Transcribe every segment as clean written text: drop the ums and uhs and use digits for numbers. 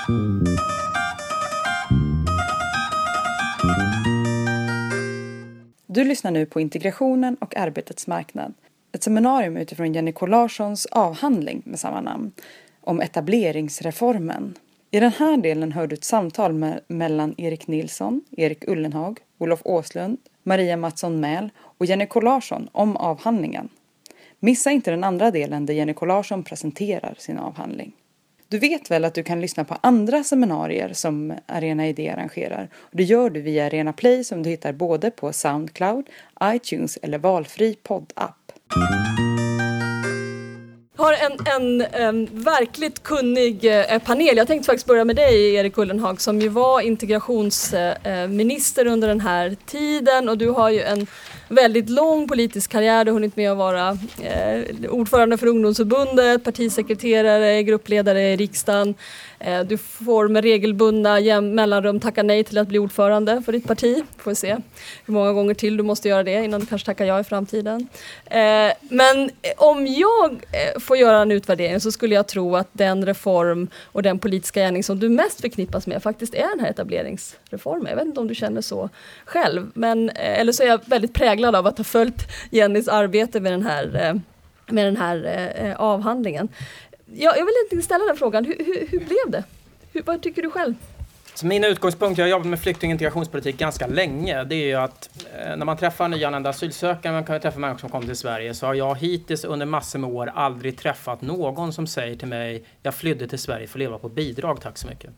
Du lyssnar nu på Integrationen och arbetets marknad. Ett seminarium utifrån Jenny Larssons avhandling med samma namn om etableringsreformen. I den här delen hör du ett samtal mellan Erik Nilsson, Erik Ullenhag, Olof Åslund, Maria Mattsson Mähl och Jenny Larsson om avhandlingen. Missa inte den andra delen där Jenny Larsson presenterar sin avhandling. Du vet väl att du kan lyssna på andra seminarier som Arena Idé arrangerar. Och det gör du via Arena Play som du hittar både på Soundcloud, iTunes eller valfri poddapp. Jag har en verkligt kunnig panel. Jag tänkte faktiskt börja med dig, Erik Ullenhag, som ju var integrationsminister under den här tiden. Och du har ju en väldigt lång politisk karriär. Du har hunnit med att vara ordförande för ungdomsförbundet, partisekreterare, gruppledare i riksdagen. Du får med regelbundna mellanrum tacka nej till att bli ordförande för ditt parti. Får vi se hur många gånger till du måste göra det innan du kanske tackar ja i framtiden. Men om jag får göra en utvärdering så skulle jag tro att den reform och den politiska gärning som du mest förknippas med faktiskt är den här etableringsreformen. Jag vet inte om du känner så själv, men eller så är jag väldigt präglad av att ha följt Jennys arbete med den här avhandlingen. Jag vill inte ställa den frågan. Hur blev det? Vad tycker du själv? Så min utgångspunkt, jag har jobbat med flykting- och integrationspolitik ganska länge, det är ju att när man träffar nyanlända asylsökare, man kan ju träffa människor som kommer till Sverige, så har jag hittills under massor med år aldrig träffat någon som säger till mig: jag flydde till Sverige för att leva på bidrag, tack så mycket.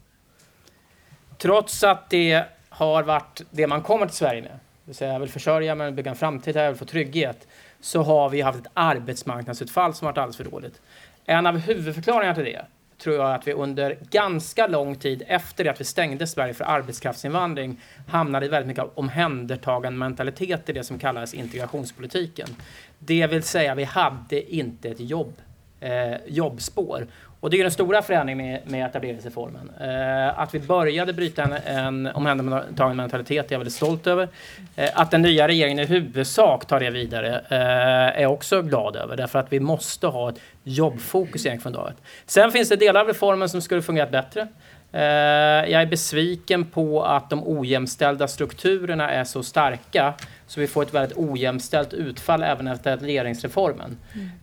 Trots att det har varit det man kommer till Sverige med, det vill säga jag vill försörja mig, bygga en framtid här, jag vill få trygghet, så har vi haft ett arbetsmarknadsutfall som varit alldeles för dåligt. En av huvudförklaringarna till det tror jag att vi under ganska lång tid efter att vi stängde Sverige för arbetskraftsinvandring hamnade i väldigt mycket omhändertagande mentalitet i det som kallas integrationspolitiken. Det vill säga vi hade inte ett jobbspår. Och det är den stora förändringen med etableringsreformen. Att vi började bryta en omhändertagande mentalitet är jag väldigt stolt över. Att den nya regeringen i huvudsak tar det vidare är jag också glad över. Därför att vi måste ha ett jobbfokus i från dagen. Sen finns det delar av reformen som skulle fungerat bättre. Jag är besviken på att de ojämställda strukturerna är så starka så vi får ett väldigt ojämställt utfall även efter etableringsreformen.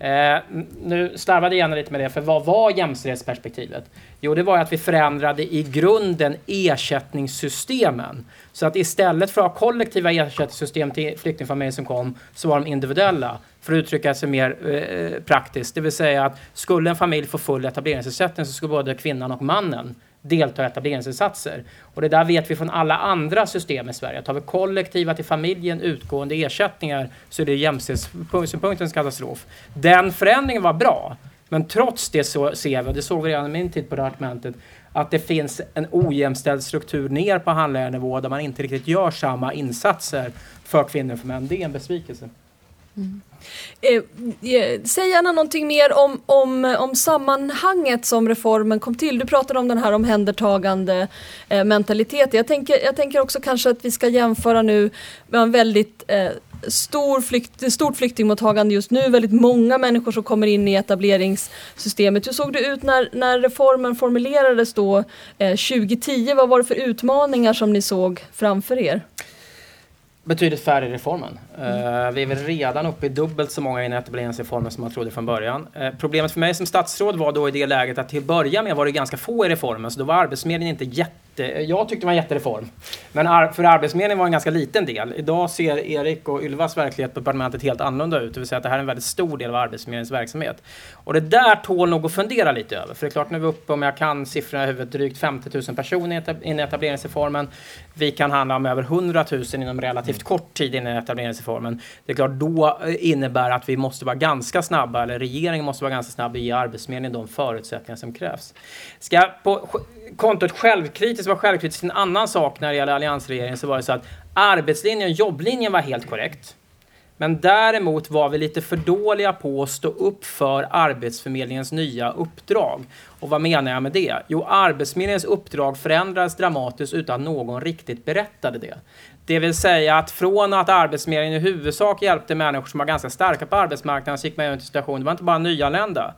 Nu slarvade jag gärna lite med det, för vad var jämställdhetsperspektivet? Jo, det var att vi förändrade i grunden ersättningssystemen. Så att istället för att ha kollektiva ersättningssystem till flyktingfamiljer som kom, så var de individuella. För att uttrycka sig mer praktiskt. Det vill säga att skulle en familj få full etableringsersättning så skulle både kvinnan och mannen delta i etableringsinsatser. Och det där vet vi från alla andra system i Sverige. Tar vi kollektiva till familjen utgående ersättningar så är det jämställdhetspunktens katastrof. Den förändringen var bra. Men trots det så ser vi, och det såg vi redan i min tid på departementet, att det finns en ojämställd struktur ner på handläggarnivå där man inte riktigt gör samma insatser för kvinnor och för män. Det är en besvikelse. Mm. Säg gärna någonting mer om sammanhanget som reformen kom till. Du pratade om den här omhändertagande mentaliteten. Jag tänker också kanske att vi ska jämföra nu med en väldigt stort flyktingmottagande just nu. Väldigt många människor som kommer in i etableringssystemet. Hur såg det ut när reformen formulerades då 2010? Vad var det för utmaningar som ni såg framför er? Betydligt färre i reformen. Vi är väl redan uppe i dubbelt så många etableringsreformer som man trodde från början. Problemet för mig som statsråd var då i det läget att till börja med var det ganska få i reformen. Så då var Arbetsförmedlingen inte jag tyckte det var en jättereform. Men för Arbetsförmedlingen var en ganska liten del. Idag ser Erik och Ylvas verklighet på departementet helt annorlunda ut. Det vill säga att det här är en väldigt stor del av Arbetsförmedlingens verksamhet. Och det där tål nog att fundera lite över. För det är klart, nu är vi uppe, om jag kan siffrorna i huvudet, drygt 50 000 personer i etableringsreformen. Vi kan handla om över 100 000 inom relativt kort tid i etableringsreformen. Det är klart, då innebär att vi måste vara ganska snabba, eller regeringen måste vara ganska snabb i ge Arbetsförmedlingen de förutsättningar som krävs. Ska på kontot självkritiskt vara självkritiskt en annan sak när det gäller alliansregeringen, så var det så att arbetslinjen och jobblinjen var helt korrekt. Men däremot var vi lite för dåliga på att stå upp för Arbetsförmedlingens nya uppdrag. Och vad menar jag med det? Jo, Arbetsförmedlingens uppdrag förändrades dramatiskt utan att någon riktigt berättade det. Det vill säga att från att Arbetsförmedlingen i huvudsak hjälpte människor som var ganska starka på arbetsmarknaden, så gick man in i en situation, det var inte bara nyanlända.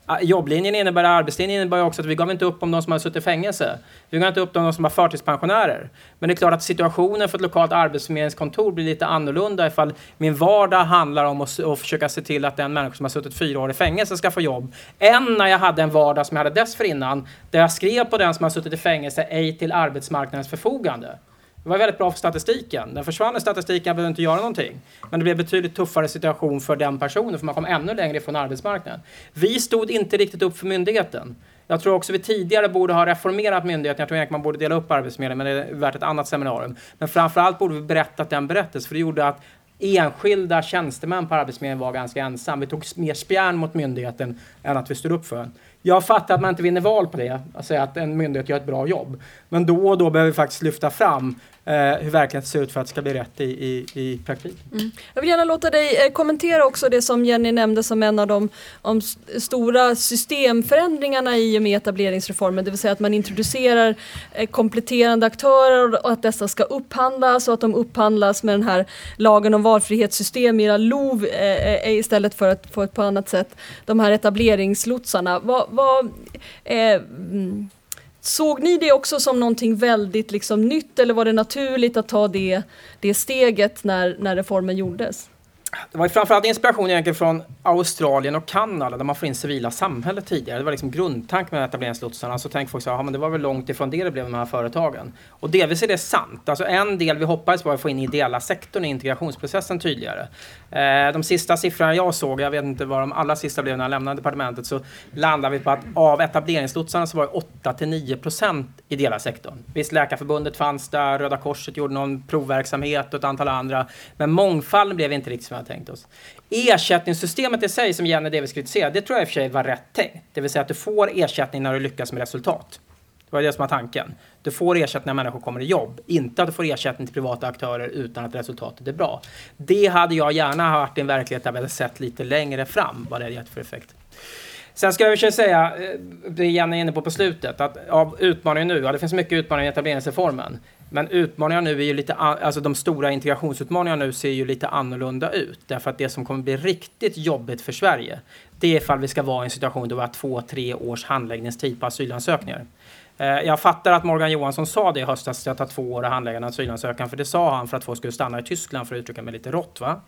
Jobblinjen innebär, arbetslinjen innebär också att vi gav inte upp om de som har suttit i fängelse. Vi gav inte upp om de som var förtidspensionärer. Men det är klart att situationen för ett lokalt arbetsförmedlingskontor blir lite annorlunda ifall min vardag handlar om att försöka se till att den människa som har suttit 4 år i fängelse ska få jobb. Än när jag hade en vardag som jag hade dessförinnan där jag skrev på den som har suttit i fängelse ej till arbetsmarknadens förfogande. Det var väldigt bra för statistiken. Den försvann i statistiken, jag behövde inte göra någonting. Men det blev betydligt tuffare situation för den personen, för man kom ännu längre ifrån arbetsmarknaden. Vi stod inte riktigt upp för myndigheten. Jag tror också vi tidigare borde ha reformerat myndigheten. Jag tror egentligen man borde dela upp Arbetsförmedlingen, men det är värt ett annat seminarium. Men framförallt borde vi berättat den berättelsen, för det gjorde att enskilda tjänstemän på Arbetsförmedlingen var ganska ensam. Vi tog mer spjärn mot myndigheten än att vi stod upp för den. Jag fattar att man inte vinner val på det, att säga att en myndighet gör ett bra jobb. Men då och då behöver vi faktiskt lyfta fram hur verkligheten ser ut för att det ska bli rätt i praktiken. Mm. Jag vill gärna låta dig kommentera också det som Jenny nämnde som en av de stora systemförändringarna i och med etableringsreformen. Det vill säga att man introducerar kompletterande aktörer och att dessa ska upphandlas och att de upphandlas med den här lagen om valfrihetssystem, era LOV, istället för att få ett på annat sätt. De här etableringslotsarna. Såg ni det också som någonting väldigt liksom nytt, eller var det naturligt att ta det steget när reformen gjordes? Det var ju framförallt inspiration egentligen från Australien och Kanada där man får in civila samhället tidigare. Det var liksom grundtanken med etableringslotsarna. Så tänkte folk så här, men det var väl långt ifrån det blev med de här företagen. Och delvis är det sant. Alltså en del vi hoppades var att få in ideella sektorn i integrationsprocessen tydligare. De sista siffrorna jag såg, jag vet inte vad de allra sista blev när jag lämnade departementet, så landade vi på att av etableringslotsarna så var det 8-9% ideella sektorn. Visst, Läkarförbundet fanns där, Röda Korset gjorde någon provverksamhet och ett antal andra. Men mångfalden blev inte riktigt som jag tänkt oss. Ersättningssystemet i sig, som Jenny Davis kritiserade, det tror jag i och för sig var rätt tänkt. Det vill säga att du får ersättning när du lyckas med resultat. Det var det som var tanken. Du får ersättning när människor kommer i jobb. Inte att du får ersättning till privata aktörer utan att resultatet är bra. Det hade jag gärna varit i en verklighet där vi hade sett lite längre fram vad det hade gett för effekt. Sen ska jag säga, det Jenny är inne på slutet, att av utmaningar nu, det finns mycket utmaningar i etableringsreformen. Men utmaningarna nu är ju lite, alltså de stora integrationsutmaningarna nu ser ju lite annorlunda ut. Därför att det som kommer bli riktigt jobbigt för Sverige, det är ifall vi ska vara i en situation där vi har 2-3 års handläggningstid på asylansökningar. Jag fattar att Morgan Johansson sa det i höstas att det tar 2 år att handlägga en asylansökan, för det sa han för att folk skulle stanna i Tyskland, för att uttrycka mig lite rått, va?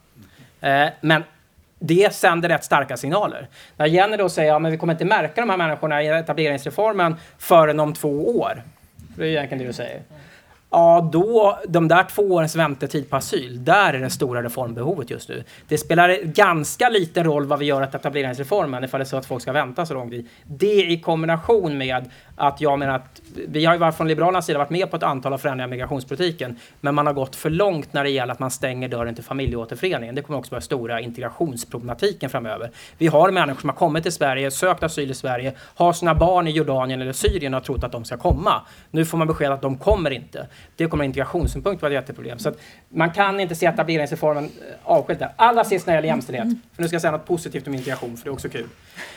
Men det sänder rätt starka signaler. När Jenny då säger men vi kommer inte märka de här människorna i etableringsreformen förrän om 2 år. Det är egentligen det du säger. Ja, då, de där 2 årens väntetid på asyl, där är det stora reformbehovet just nu. Det spelar ganska liten roll vad vi gör att etableringsreformen ifall det är så att folk ska vänta så långt. Det i kombination med att jag menar att vi har ju från Liberalernas sida varit med på ett antal av förändringar i migrationspolitiken, men man har gått för långt när det gäller att man stänger dörren till familjeåterföreningen. Det kommer också vara stora integrationsproblematiken framöver. Vi har människor som har kommit till Sverige, sökt asyl i Sverige, har sina barn i Jordanien eller Syrien och har trott att de ska komma. Nu får man besked att de kommer inte. Det kommer integrationssynpunkt vara ett jätteproblem. Så att man kan inte se etableringsreformen avskilt där. Allra sist när det gäller jämställdhet. För nu ska jag säga något positivt om integration, för det är också kul.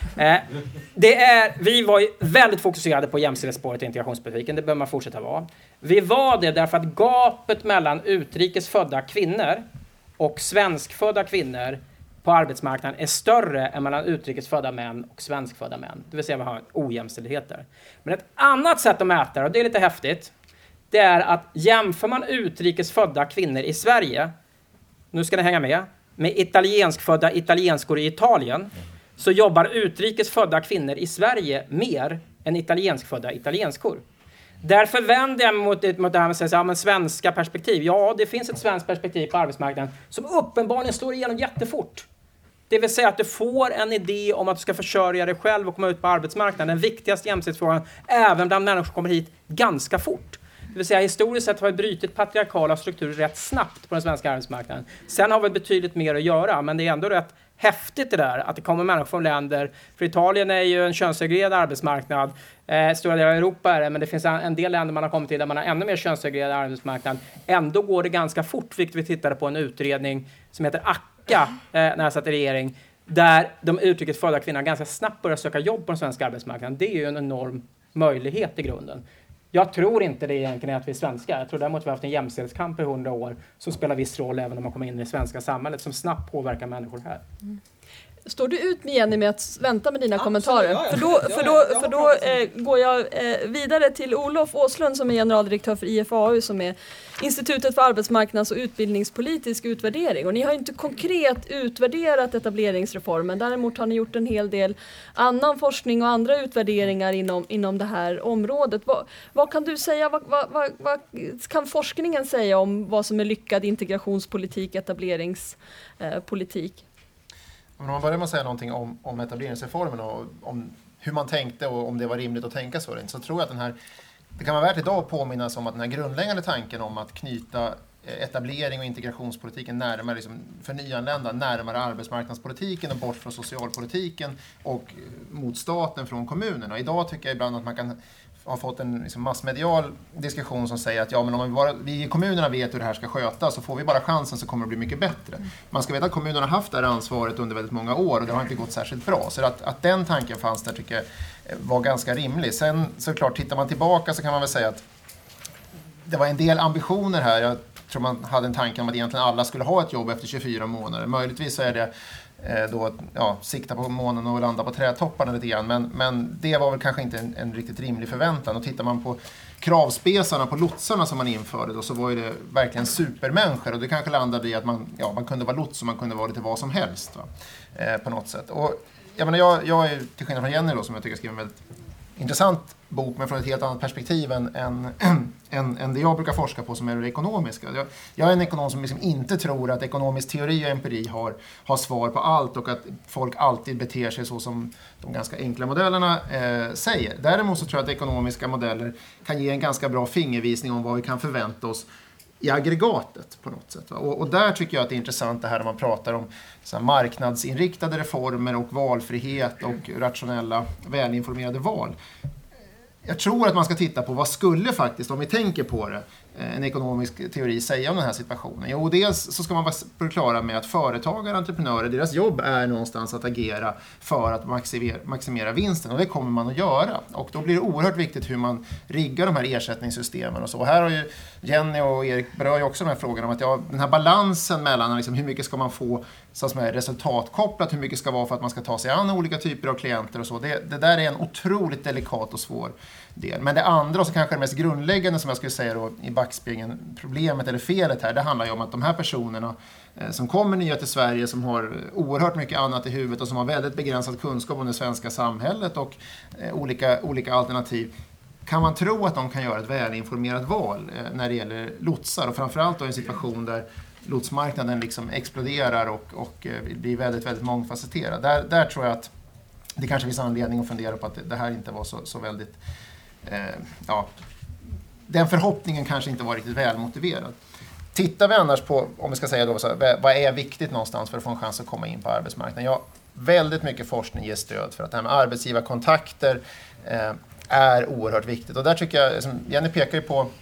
Vi var ju väldigt fokuserade på jämställdhetsspåret i integrationspolitiken. Det behöver man fortsätta vara. Vi var det därför att gapet mellan utrikesfödda kvinnor och svenskfödda kvinnor på arbetsmarknaden är större än mellan utrikesfödda män och svenskfödda män. Det vill säga vi har ojämställdheter. Men ett annat sätt att mäta, och det är lite häftigt, det är att jämför man utrikesfödda kvinnor i Sverige, nu ska ni hänga med italienskfödda italienskor i Italien, så jobbar utrikesfödda kvinnor i Sverige mer än italienskfödda italienskor. Därför vänder jag mot det här med att säga, men svenska perspektiv. Ja, det finns ett svenskt perspektiv på arbetsmarknaden som uppenbarligen slår igenom jättefort. Det vill säga att du får en idé om att du ska försörja dig själv och komma ut på arbetsmarknaden. Den viktigaste jämställdhetsfrågan, även bland människor som kommer hit ganska fort. Det vill säga historiskt sett har vi brutit patriarkala strukturer rätt snabbt på den svenska arbetsmarknaden. Sen har vi betydligt mer att göra, men det är ändå rätt häftigt det där att det kommer människor från länder. För Italien är ju en könssegregerad arbetsmarknad. Stora delar av Europa är det, men det finns en del länder man har kommit till där man har ännu mer könssegregerad arbetsmarknad. Ändå går det ganska fort, vilket vi tittade på en utredning som heter ACCA när jag satt i regering, där de utrikesfödda kvinnorna ganska snabbt börjar söka jobb på den svenska arbetsmarknaden. Det är ju en enorm möjlighet i grunden. Jag tror inte det egentligen är att vi är svenskar. Jag tror däremot att vi har haft en jämställdhetskamp i 100 år som spelar viss roll även om man kommer in i det svenska samhället, som snabbt påverkar människor här. Står du ut med Jenny med att vänta med dina kommentarer? Ja, För då går jag vidare till Olof Åslund som är generaldirektör för IFAU som är Institutet för arbetsmarknads- och utbildningspolitisk utvärdering. Och ni har inte konkret utvärderat etableringsreformen. Däremot har ni gjort en hel del annan forskning och andra utvärderingar inom det här området. Vad kan du säga? Vad kan forskningen säga om vad som är lyckad integrationspolitik, etableringspolitik? Om man börjar med att säga någonting om etableringsreformen och om hur man tänkte och om det var rimligt att tänka så tror jag att det kan vara värt idag att påminnas om att den här grundläggande tanken om att knyta etablering och integrationspolitiken närmare för nyanlända, närmare arbetsmarknadspolitiken och bort från socialpolitiken och mot staten från kommunerna. Idag tycker jag ibland att man kan ha fått en massmedial diskussion som säger att men om vi i kommunerna vet hur det här ska skötas så får vi bara chansen så kommer det bli mycket bättre. Man ska veta att kommunerna har haft det här ansvaret under väldigt många år och det har inte gått särskilt bra. Så att den tanken fanns där tycker jag var ganska rimlig. Sen såklart, tittar man tillbaka så kan man väl säga att det var en del ambitioner här. Jag tror man hade en tanke om att egentligen alla skulle ha ett jobb efter 24 månader. Möjligtvis så är det då sikta på månen och landa på trädtopparna lite grann. Men det var väl kanske inte en riktigt rimlig förväntan. Och tittar man på kravspesarna på lotsarna som man införde då, så var ju det verkligen supermänniskor. Och det kanske landade i att man kunde vara lots och man kunde vara lite vad som helst på något sätt. Och jag är till skillnad från Jenny då, som jag tycker skriver en väldigt intressant bok men från ett helt annat perspektiv än det jag brukar forska på som är det ekonomiska. Jag är en ekonom som inte tror att ekonomisk teori och empiri har svar på allt och att folk alltid beter sig så som de ganska enkla modellerna säger. Däremot så tror jag att ekonomiska modeller kan ge en ganska bra fingervisning om vad vi kan förvänta oss i aggregatet på något sätt. Och där tycker jag att det är intressant det här när man pratar om så här marknadsinriktade reformer och valfrihet och rationella, välinformerade val. Jag tror att man ska titta på vad skulle faktiskt, om vi tänker på det, en ekonomisk teori säga om den här situationen. Jo, dels så ska man vara förklara med att företagare, entreprenörer, deras jobb är någonstans att agera för att maximera vinsten. Och det kommer man att göra. Och då blir det oerhört viktigt hur man riggar de här ersättningssystemen och så. Och här har ju Jenny och Erik berör ju också de här frågorna om att den här balansen mellan hur mycket ska man få så som är resultatkopplat, hur mycket ska vara för att man ska ta sig an olika typer av klienter och så. Det där är en otroligt delikat och svår del. Men det andra, och så kanske det mest grundläggande som jag skulle säga då i backspegeln, problemet eller felet här, det handlar ju om att de här personerna som kommer nya till Sverige, som har oerhört mycket annat i huvudet och som har väldigt begränsad kunskap om det svenska samhället och olika alternativ, kan man tro att de kan göra ett välinformerat val när det gäller lotsar, och framförallt då i en situation där lotsmarknaden exploderar och blir väldigt, väldigt mångfacetterad. Där tror jag att det kanske finns anledning att fundera på att det här inte var så väldigt den förhoppningen kanske inte var riktigt välmotiverad. Tittar vi annars på, om vi ska säga då, vad är viktigt någonstans för att få en chans att komma in på arbetsmarknaden? Väldigt mycket forskning ger stöd för att det här med arbetsgivarkontakter är oerhört viktigt. Och där tycker jag, Jenny pekar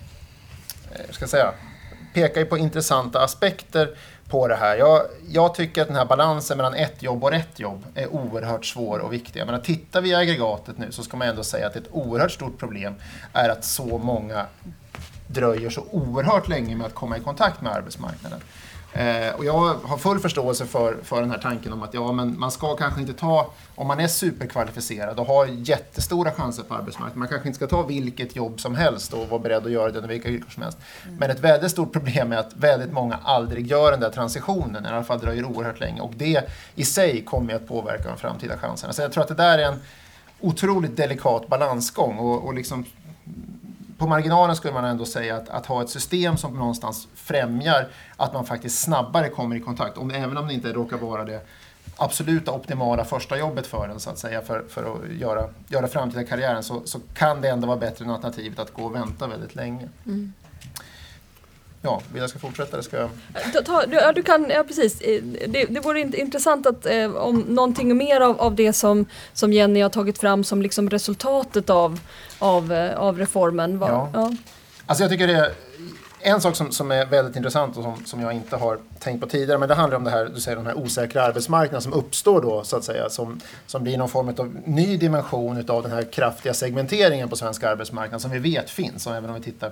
ju på intressanta aspekter på det här. Jag tycker att den här balansen mellan ett jobb och rätt jobb är oerhört svår och viktig. Men tittar vi i aggregatet nu så ska man ändå säga att ett oerhört stort problem är att så många dröjer så oerhört länge med att komma i kontakt med arbetsmarknaden. Och jag har full förståelse för den här tanken om att men man ska kanske inte om man är superkvalificerad och har jättestora chanser på arbetsmarknaden, man kanske inte ska ta vilket jobb som helst och vara beredd att göra det under vilka yrken som helst. Men ett väldigt stort problem är att väldigt många aldrig gör den där transitionen, i alla fall dröjer oerhört länge, och det i sig kommer att påverka de framtida chanserna. Så jag tror att det där är en otroligt delikat balansgång och på marginalen skulle man ändå säga att ha ett system som någonstans främjar att man faktiskt snabbare kommer i kontakt, även om det inte råkar vara det absoluta optimala första jobbet för en, så att säga, för att göra framtida karriären, så kan det ändå vara bättre än alternativet att gå och vänta väldigt länge. Mm. Ja, vill jag ska fortsätta? Det ska jag... Du kan, precis. Det vore intressant att om någonting mer av det som Jenny har tagit fram som resultatet av reformen. Ja. Alltså jag tycker En sak som är väldigt intressant och som jag inte har tänkt på tidigare, men det handlar om det här, du säger den här osäkra arbetsmarknaden som uppstår då så att säga, som blir någon form av ny dimension av den här kraftiga segmenteringen på svensk arbetsmarknad som vi vet finns. Och även om vi tittar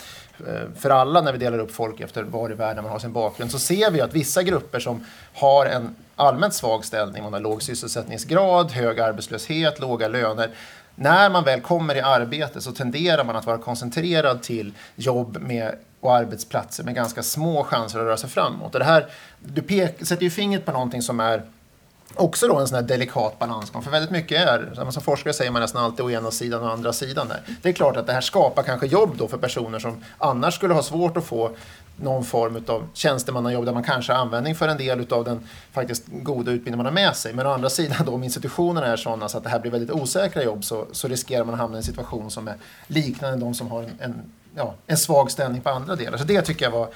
för alla när vi delar upp folk efter var i världen man har sin bakgrund, så ser vi att vissa grupper som har en allmänt svag ställning, man har låg sysselsättningsgrad, hög arbetslöshet, låga löner. När man väl kommer i arbete så tenderar man att vara koncentrerad till jobb och arbetsplatser med ganska små chanser att röra sig framåt. Och det här, du sätter ju fingret på någonting som är också då en sån här delikat balansgång. För väldigt mycket som forskare säger man nästan alltid å ena sidan och andra sidan där. Det är klart att det här skapar kanske jobb då för personer som annars skulle ha svårt att få någon form av tjänstemannajobb där man kanske har användning för en del av den faktiskt goda utbildning man har med sig. Men å andra sidan då, om institutionerna är sådana så att det här blir väldigt osäkra jobb så riskerar man att hamna i en situation som är liknande de som har en svag ställning på andra delar. Så det tycker jag var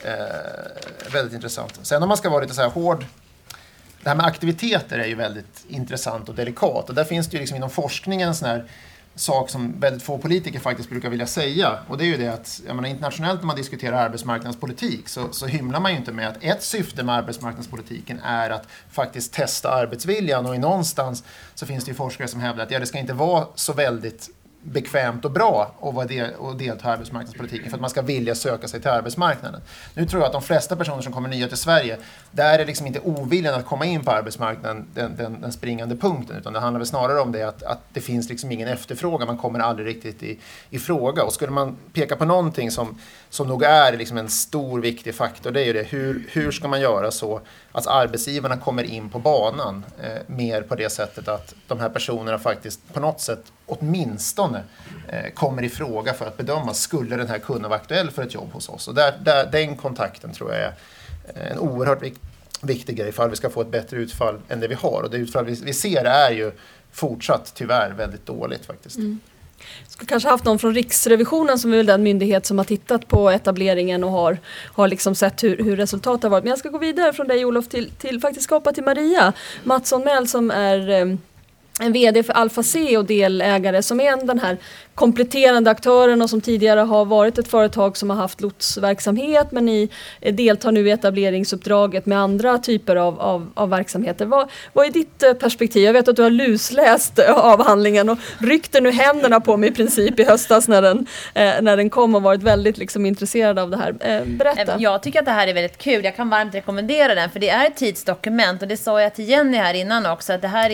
väldigt intressant. Sen om man ska vara lite så här hård, det här med aktiviteter är ju väldigt intressant och delikat. Och där finns det ju liksom inom forskningen sån här sak som väldigt få politiker faktiskt brukar vilja säga. Och det är ju det att internationellt när man diskuterar arbetsmarknadspolitik så hymlar man ju inte med att ett syfte med arbetsmarknadspolitiken är att faktiskt testa arbetsviljan. Och i någonstans så finns det ju forskare som hävdar att det ska inte vara så väldigt bekvämt och bra att delta i arbetsmarknadspolitiken för att man ska vilja söka sig till arbetsmarknaden. Nu tror jag att de flesta personer som kommer nya till Sverige, där är liksom inte oviljan att komma in på arbetsmarknaden den springande punkten, utan det handlar väl snarare om det att det finns liksom ingen efterfrågan, man kommer aldrig riktigt i fråga. Och skulle man peka på någonting som nog är liksom en stor viktig faktor, det är ju det, hur ska man göra så att arbetsgivarna kommer in på banan mer på det sättet att de här personerna faktiskt på något sätt åtminstone kommer i fråga för att bedöma, skulle den här kunna vara aktuell för ett jobb hos oss. Och den kontakten tror jag är en oerhört viktig grej för att vi ska få ett bättre utfall än det vi har. Och det utfall vi ser är ju fortsatt tyvärr väldigt dåligt faktiskt. Mm. Skulle kanske haft någon från Riksrevisionen som är väl den myndighet som har tittat på etableringen och har liksom sett hur resultatet har varit. Men jag ska gå vidare från dig, Olof, till faktiskt skapa till Maria Mattsson-Mäll som är en vd för Alfa C och delägare som är den här kompletterande aktören och som tidigare har varit ett företag som har haft lotsverksamhet, men ni deltar nu i etableringsuppdraget med andra typer av verksamheter. Vad är ditt perspektiv? Jag vet att du har lusläst avhandlingen och ryckte nu händerna på mig i princip i höstas när den kom och varit väldigt liksom intresserad av det här. Berätta. Jag tycker att det här är väldigt kul. Jag kan varmt rekommendera den, för det är ett tidsdokument och det sa jag till Jenny här innan också, att det här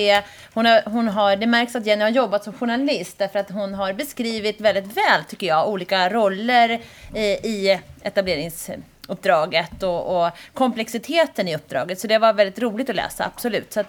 är det märks att Jenny har jobbat som journalist därför att hon har beskrivit väldigt väl, tycker jag, olika roller i etableringsuppdraget och komplexiteten i uppdraget. Så det var väldigt roligt att läsa, absolut. Så att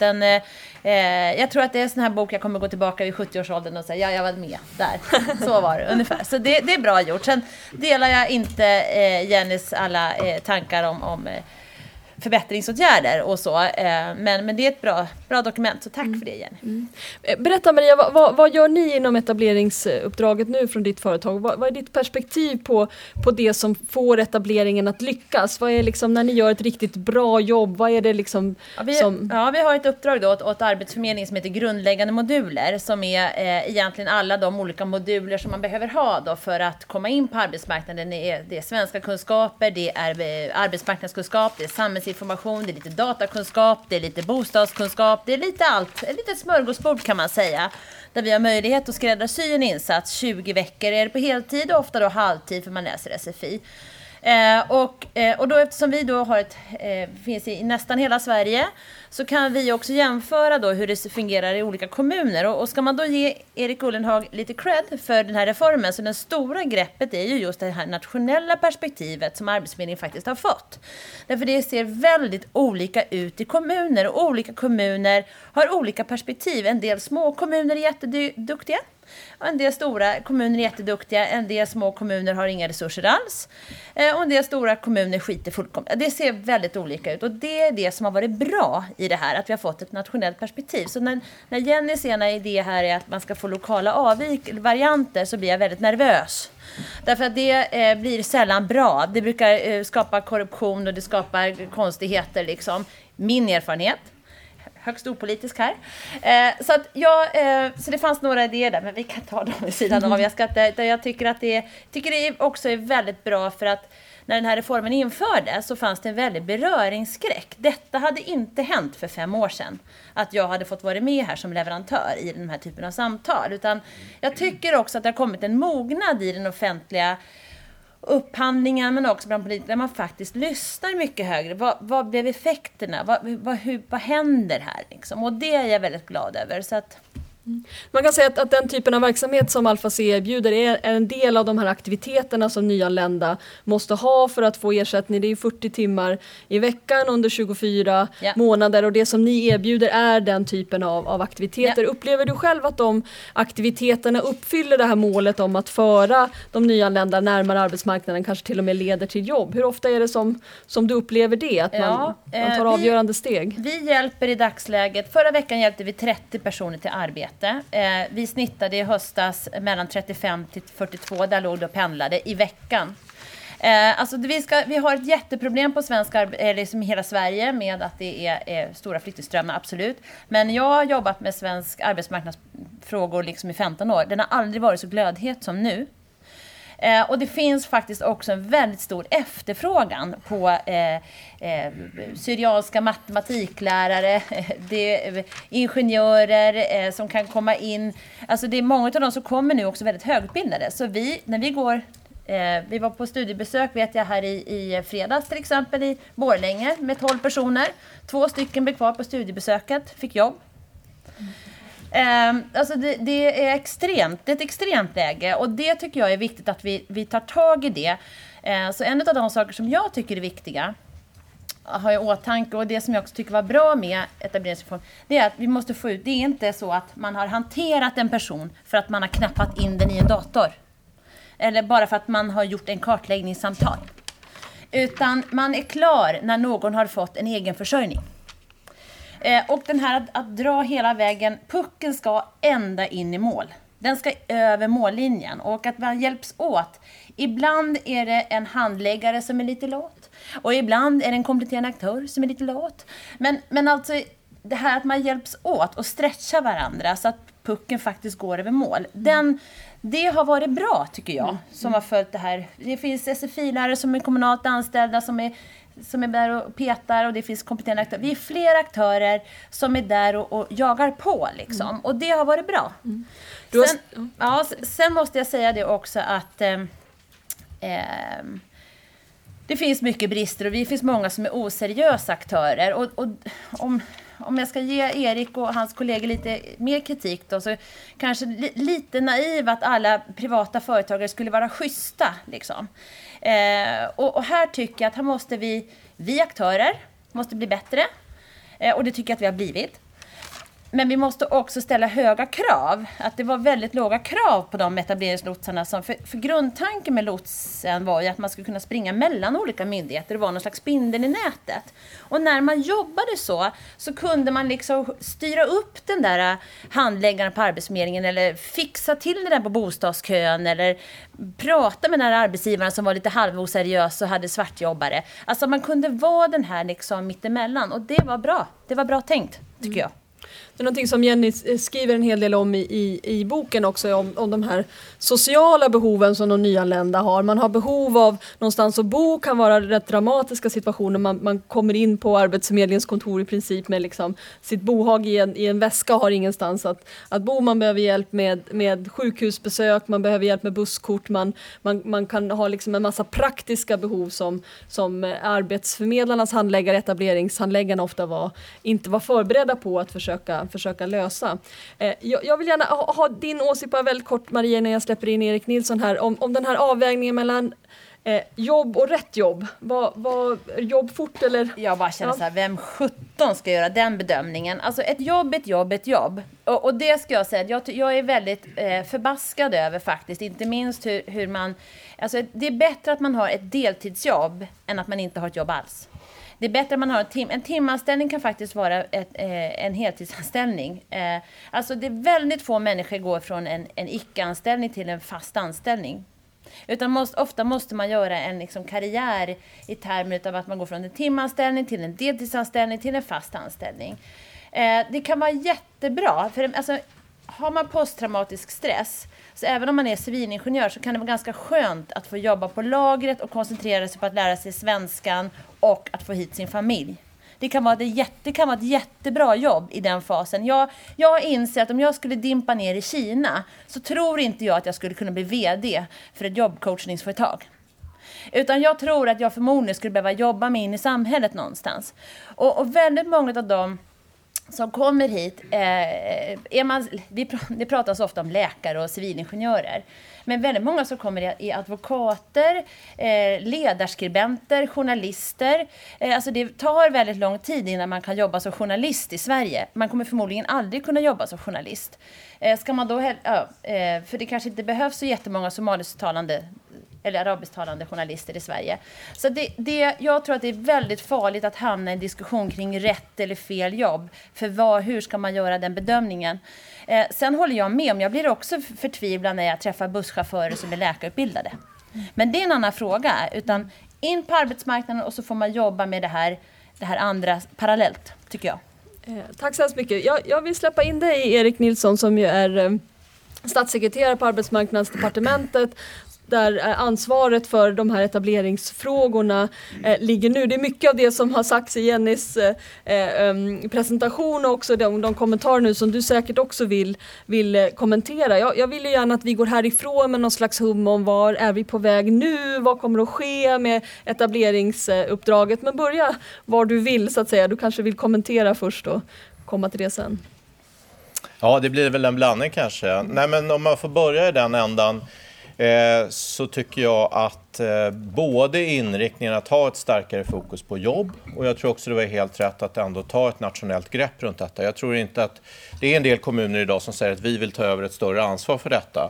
jag tror att det är en sån här bok jag kommer gå tillbaka vid 70-årsåldern och säga, jag var med där. Så var det ungefär. Så det är bra gjort. Sen delar jag inte Jennys alla tankar om förbättringsåtgärder och så. Men det är ett bra dokument, så tack för det, Jenny. Mm. Berätta, Maria, vad gör ni inom etableringsuppdraget nu från ditt företag? Vad är ditt perspektiv på det som får etableringen att lyckas? Vad är liksom, när ni gör ett riktigt bra jobb, vad är det liksom vi har ett uppdrag då åt Arbetsförmedlingen som heter grundläggande moduler, som är egentligen alla de olika moduler som man behöver ha då för att komma in på arbetsmarknaden. Det är svenska kunskaper, det är arbetsmarknadskunskap, det är samhällsinformation, det är lite datakunskap, det är lite bostadskunskap, det är lite allt, ett litet smörgåsbord kan man säga, där vi har möjlighet att skräddarsy en insats. 20 veckor är det på heltid och ofta då halvtid för man läser SFI. Och då, eftersom vi då finns i nästan hela Sverige, så kan vi också jämföra då hur det fungerar i olika kommuner. Och ska man då ge Erik Ullenhag lite cred för den här reformen, så det stora greppet är ju just det här nationella perspektivet som Arbetsförmedlingen faktiskt har fått. Därför det ser väldigt olika ut i kommuner, och olika kommuner har olika perspektiv. En del små kommuner är jätteduktiga. En del stora kommuner är jätteduktiga, en del små kommuner har inga resurser alls, och en del stora kommuner skiter fullkomligt. Det ser väldigt olika ut, och det är det som har varit bra i det här, att vi har fått ett nationellt perspektiv. Så när Jennys ena idé här är att man ska få lokala varianter, så blir jag väldigt nervös. Därför att det blir sällan bra. Det brukar skapa korruption och det skapar konstigheter liksom. Min erfarenhet, högst opolitisk här. Så det fanns några idéer där, men vi kan ta dem vid sidan av. Jag tycker det också är väldigt bra, för att när den här reformen infördes så fanns det en väldigt beröringsskräck. Detta hade inte hänt för 5 år sedan, att jag hade fått vara med här som leverantör i den här typen av samtal. Utan jag tycker också att det har kommit en mognad i den offentliga upphandlingen, men också bland politiker, där man faktiskt lyssnar mycket högre. Vad blev effekterna? Vad händer här? Liksom? Och det är jag väldigt glad över. Så att... Man kan säga att den typen av verksamhet som Alfa C erbjuder är en del av de här aktiviteterna som nyanlända måste ha för att få ersättning. Det är 40 timmar i veckan under 24 månader, och det som ni erbjuder är den typen av aktiviteter. Upplever du själv att de aktiviteterna uppfyller det här målet om att föra de nyanlända närmare arbetsmarknaden, kanske till och med leder till jobb? Hur ofta är det som du upplever det, att man tar avgörande steg? Vi hjälper i dagsläget, förra veckan hjälpte vi 30 personer till arbete. Vi snittade i höstas mellan 35 till 42, där låg det och pendlade i veckan. Alltså vi har ett jätteproblem på liksom hela Sverige med att det är stora flyktingströmmar, absolut. Men jag har jobbat med svensk arbetsmarknadsfrågor liksom i 15 år. Den har aldrig varit så glödhet som nu. Och det finns faktiskt också en väldigt stor efterfrågan på syrianska matematiklärare, ingenjörer som kan komma in. Alltså det är många av dem som kommer nu också väldigt högutbildade. Så vi var på studiebesök, vet jag, här i fredags till exempel i Borlänge med 12 personer. 2 stycken blev kvar på studiebesöket, fick jobb. Alltså det är ett extremt läge, och det tycker jag är viktigt att vi tar tag i det. Så en av de saker som jag tycker är viktiga, har jag i åtanke, och det som jag också tycker var bra med etableringsreform, det är att vi måste få ut, det är inte så att man har hanterat en person för att man har knappat in den i en dator, eller bara för att man har gjort en kartläggningssamtal, utan man är klar när någon har fått en egen försörjning. Och den här att dra hela vägen, pucken ska ända in i mål. Den ska över mållinjen, och att man hjälps åt. Ibland är det en handläggare som är lite lat, och ibland är det en kompletterande aktör som är lite lat. Men alltså det här att man hjälps åt och stretchar varandra så att pucken faktiskt går över mål. Det har varit bra, tycker jag, som har följt det här. Det finns SFI-lärare som är kommunalt anställda som är där och petar, och det finns kompetenta aktörer. Vi är fler aktörer som är där och jagar på liksom. Och det har varit bra. Sen måste jag säga det också att det finns mycket brister, och det finns många som är oseriösa aktörer. Och om jag ska ge Erik och hans kollegor lite mer kritik då, så kanske lite naiv att alla privata företagare skulle vara schyssta liksom. Och här tycker jag att här måste vi aktörer måste bli bättre, och det tycker jag att vi har blivit. Men vi måste också ställa höga krav. Att det var väldigt låga krav på de etableringslotsarna. För grundtanken med lotsen var ju att man skulle kunna springa mellan olika myndigheter. Det var någon slags spindel i nätet. Och när man jobbade så kunde man liksom styra upp den där handläggaren på Arbetsförmedlingen, eller fixa till det där på bostadskön, eller prata med den här arbetsgivaren som var lite halvoseriös och hade svartjobbare. Alltså man kunde vara den här liksom mittemellan, och det var bra. Det var bra tänkt, tycker jag. Det är någonting som Jenny skriver en hel del om i boken också, om de här sociala behoven som de nyanlända har. Man har behov av någonstans att bo, kan vara rätt dramatiska situationer. Man kommer in på Arbetsförmedlingens kontor i princip med liksom sitt bohag i en väska, har ingenstans att bo. Man behöver hjälp med sjukhusbesök, man behöver hjälp med busskort. Man kan ha liksom en massa praktiska behov som arbetsförmedlarnas handläggare, etableringshandläggarna ofta inte var förberedda på att försöka lösa. Jag vill gärna ha din åsikt på väldigt kort, Maria, när jag släpper in Erik Nilsson här, om den här avvägningen mellan jobb och rätt jobb. Vad jobb fort eller? Jag bara känner så här, vem 17 ska göra den bedömningen? Alltså ett jobb. Och det ska jag säga, jag är väldigt förbaskad över faktiskt, inte minst hur man, alltså det är bättre att man har ett deltidsjobb än att man inte har ett jobb alls. Det är bättre att man har en timanställning, kan faktiskt vara en heltidsanställning. Alltså det är väldigt få människor går från en icke-anställning till en fast anställning. Utan ofta måste man göra en liksom karriär i termer av att man går från en timanställning till en deltidsanställning till en fast anställning. Det kan vara jättebra, för alltså, har man posttraumatisk stress, så även om man är civilingenjör så kan det vara ganska skönt att få jobba på lagret och koncentrera sig på att lära sig svenskan och att få hit sin familj. Det kan vara ett jättebra jobb i den fasen. Jag inser att om jag skulle dimpa ner i Kina så tror inte jag att jag skulle kunna bli vd för ett jobbcoachningsföretag. Utan jag tror att jag förmodligen skulle behöva jobba mig in i samhället någonstans. Och väldigt många av dem som kommer hit, det pratas ofta om läkare och civilingenjörer. Men väldigt många som kommer är advokater, ledarskribenter, journalister. Alltså det tar väldigt lång tid innan man kan jobba som journalist i Sverige. Man kommer förmodligen aldrig kunna jobba som journalist. Ska man då, för det kanske inte behövs så jättemånga somalisktalande eller arabisktalande journalister i Sverige. Så jag tror att det är väldigt farligt att hamna i en diskussion kring rätt eller fel jobb. För hur ska man göra den bedömningen? Sen håller jag med om, jag blir också förtvivlad när jag träffar busschaufförer som är läkarutbildade. Men det är en annan fråga. Utan in på arbetsmarknaden och så får man jobba med det här andra parallellt, tycker jag. Tack så hemskt mycket. Jag vill släppa in dig, Erik Nilsson, som ju är statssekreterare på Arbetsmarknadsdepartementet, där ansvaret för de här etableringsfrågorna ligger nu. Det är mycket av det som har sagts i Jennys presentation och också de kommentarer nu som du säkert också vill kommentera. Jag vill ju gärna att vi går härifrån med någon slags hum om var är vi på väg nu, vad kommer att ske med etableringsuppdraget. Men börja var du vill, så att säga. Du kanske vill kommentera först och komma till det sen. Ja, det blir väl en blandning kanske. Nej, men om man får börja i den ändan så tycker jag att både inriktningen att ha ett starkare fokus på jobb, och jag tror också det var helt rätt att ändå ta ett nationellt grepp runt detta. Jag tror inte att det är en del kommuner idag som säger att vi vill ta över ett större ansvar för detta.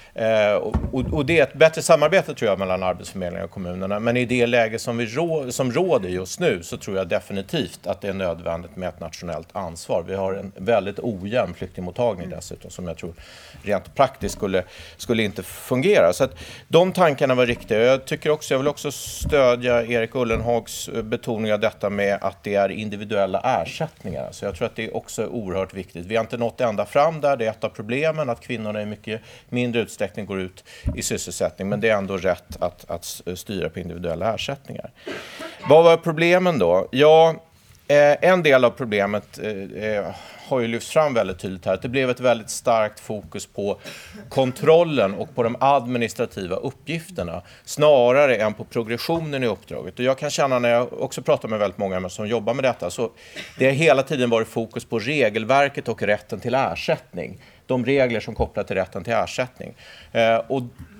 Och det är ett bättre samarbete, tror jag, mellan Arbetsförmedlingen och kommunerna. Men i det läge som råder just nu så tror jag definitivt att det är nödvändigt med ett nationellt ansvar. Vi har en väldigt ojämn flyktingmottagning dessutom, som jag tror rent praktiskt skulle inte fungera. Så att de tankarna var riktiga. Jag vill också stödja Erik Ullenhags betoning av detta med att det är individuella ersättningar. Så jag tror att det också är oerhört viktigt. Vi har inte nått ända fram där. Det är ett av problemen att kvinnorna i mycket mindre utsträckning går ut i sysselsättning, men det är ändå rätt att styra på individuella ersättningar. Vad var problemen då? Ja, en del av problemet har ju lyfts fram väldigt tydligt här. Att det blev ett väldigt starkt fokus på kontrollen och på de administrativa uppgifterna snarare än på progressionen i uppdraget. Och jag kan känna, när jag också pratar med väldigt många som jobbar med detta, så det har hela tiden varit fokus på regelverket och rätten till ersättning. De regler som kopplar till rätten till ersättning. Och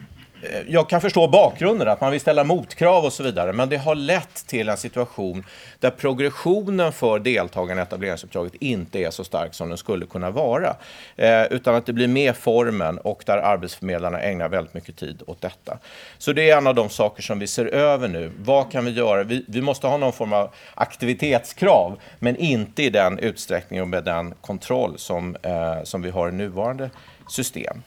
jag kan förstå bakgrunden, att man vill ställa motkrav och så vidare, men det har lett till en situation där progressionen för deltagarna i etableringsuppdraget inte är så stark som den skulle kunna vara, utan att det blir mer formen, och där arbetsförmedlarna ägnar väldigt mycket tid åt detta. Så det är en av de saker som vi ser över nu. Vad kan vi göra? Vi måste ha någon form av aktivitetskrav, men inte i den utsträckning och med den kontroll som vi har i nuvarande system.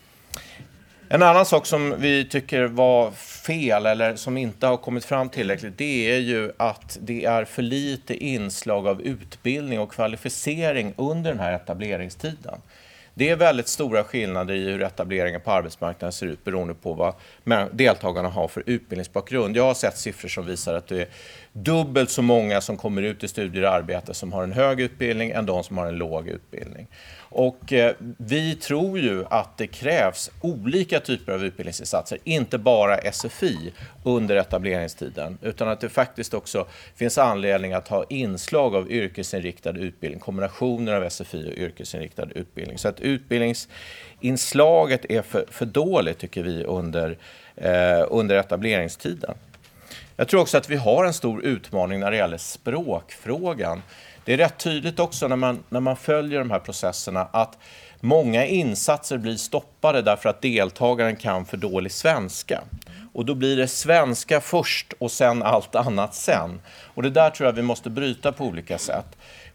En annan sak som vi tycker var fel, eller som inte har kommit fram tillräckligt, det är ju att det är för lite inslag av utbildning och kvalificering under den här etableringstiden. Det är väldigt stora skillnader i hur etableringen på arbetsmarknaden ser ut beroende på vad deltagarna har för utbildningsbakgrund. Jag har sett siffror som visar att det är dubbelt så många som kommer ut i studier och arbete som har en hög utbildning än de som har en låg utbildning. Och vi tror ju att det krävs olika typer av utbildningsinsatser, inte bara SFI under etableringstiden, utan att det faktiskt också finns anledning att ha inslag av yrkesinriktad utbildning, kombinationer av SFI och yrkesinriktad utbildning. Så att utbildningsinslaget är för dåligt, tycker vi, under etableringstiden. Jag tror också att vi har en stor utmaning när det gäller språkfrågan. Det är rätt tydligt också när man följer de här processerna att många insatser blir stoppade därför att deltagaren kan för dålig svenska. Och då blir det svenska först och sen allt annat sen. Och det där tror jag vi måste bryta på olika sätt.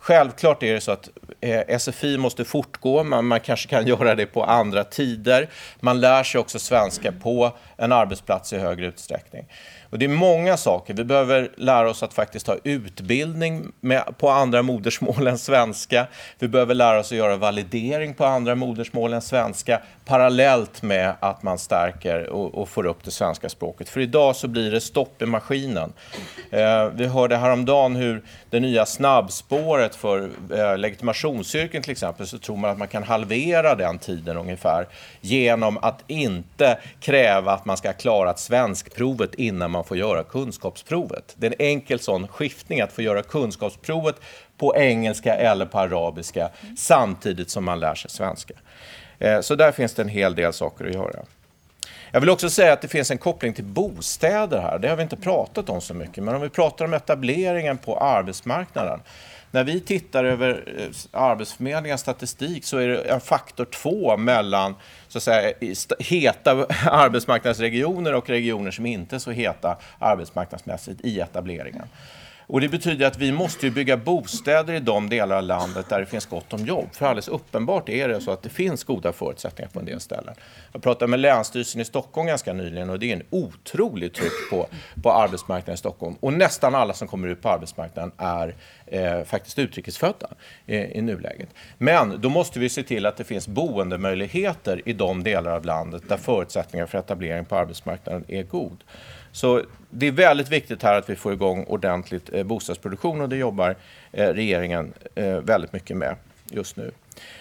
Självklart är det så att SFI måste fortgå, man kanske kan göra det på andra tider. Man lär sig också svenska på en arbetsplats i högre utsträckning. Och det är många saker. Vi behöver lära oss att faktiskt ha utbildning på andra modersmål än svenska. Vi behöver lära oss att göra validering på andra modersmål än svenska parallellt med att man stärker och får upp det svenska språket. För idag så blir det stopp i maskinen. Vi hörde häromdagen hur det nya snabbspåret för legitimationsyrken till exempel, så tror man att man kan halvera den tiden ungefär genom att inte kräva att man ska ha klarat svenskprovet innan man får göra kunskapsprovet. Det är en enkel sån skiftning att få göra kunskapsprovet på engelska eller på arabiska samtidigt som man lär sig svenska. Så där finns det en hel del saker att göra. Jag vill också säga att det finns en koppling till bostäder här. Det har vi inte pratat om så mycket. Men om vi pratar om etableringen på arbetsmarknaden. När vi tittar över Arbetsförmedlingens statistik så är det en faktor 2 mellan så att säga, heta arbetsmarknadsregioner och regioner som inte är så heta arbetsmarknadsmässigt i etableringen. Och det betyder att vi måste bygga bostäder i de delar av landet där det finns gott om jobb. För alldeles uppenbart är det så att det finns goda förutsättningar på en del ställen. Jag pratade med Länsstyrelsen i Stockholm ganska nyligen och det är en otrolig tryck på arbetsmarknaden i Stockholm. Och nästan alla som kommer ut på arbetsmarknaden är faktiskt utrikesfödda i nuläget. Men då måste vi se till att det finns boendemöjligheter i de delar av landet där förutsättningar för etablering på arbetsmarknaden är god. Så det är väldigt viktigt här att vi får igång ordentligt bostadsproduktion och det jobbar regeringen väldigt mycket med just nu.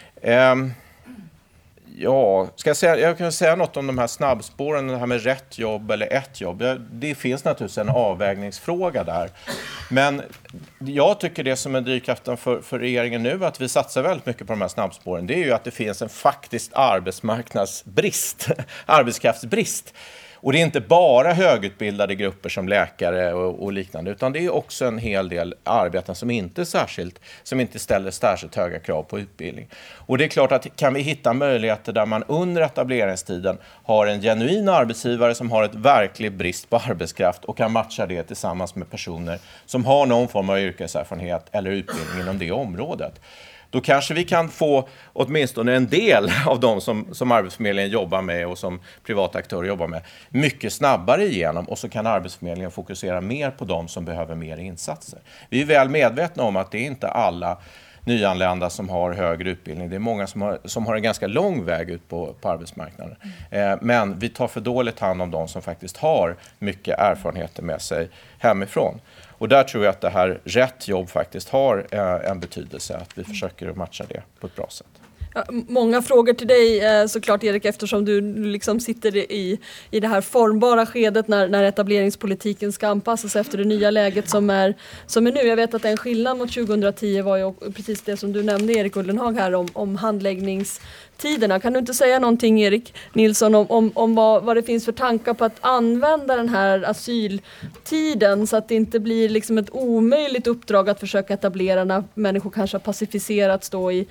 Jag kan säga något om de här snabbspåren, det här med rätt jobb eller ett jobb. Det finns naturligtvis en avvägningsfråga där. Men jag tycker det som är drivkraften för regeringen nu att vi satsar väldigt mycket på de här snabbspåren, det är ju att det finns en faktisk arbetskraftsbrist. Och det är inte bara högutbildade grupper som läkare och liknande, utan det är också en hel del arbeten som inte ställer särskilt höga krav på utbildning. Och det är klart att kan vi hitta möjligheter där man under etableringstiden har en genuin arbetsgivare som har ett verklig brist på arbetskraft och kan matcha det tillsammans med personer som har någon form av yrkeserfarenhet eller utbildning inom det området. Då kanske vi kan få åtminstone en del av de som Arbetsförmedlingen jobbar med och som privata aktörer jobbar med mycket snabbare igenom och så kan Arbetsförmedlingen fokusera mer på de som behöver mer insatser. Vi är väl medvetna om att det är inte alla nyanlända som har högre utbildning. Det är många som har en ganska lång väg ut på arbetsmarknaden. Men vi tar för dåligt hand om de som faktiskt har mycket erfarenheter med sig hemifrån. Och där tror jag att det här rätt jobb faktiskt har en betydelse, att vi försöker matcha det på ett bra sätt. Ja, många frågor till dig såklart Erik, eftersom du liksom sitter i det här formbara skedet när etableringspolitiken ska anpassas efter det nya läget som är nu. Jag vet att en skillnad mot 2010 var ju precis det som du nämnde Erik Ullenhag här om handläggningstiderna. Kan du inte säga någonting Erik Nilsson om vad det finns för tankar på att använda den här asyltiden så att det inte blir liksom ett omöjligt uppdrag att försöka etablera när människor kanske har pacificerats då i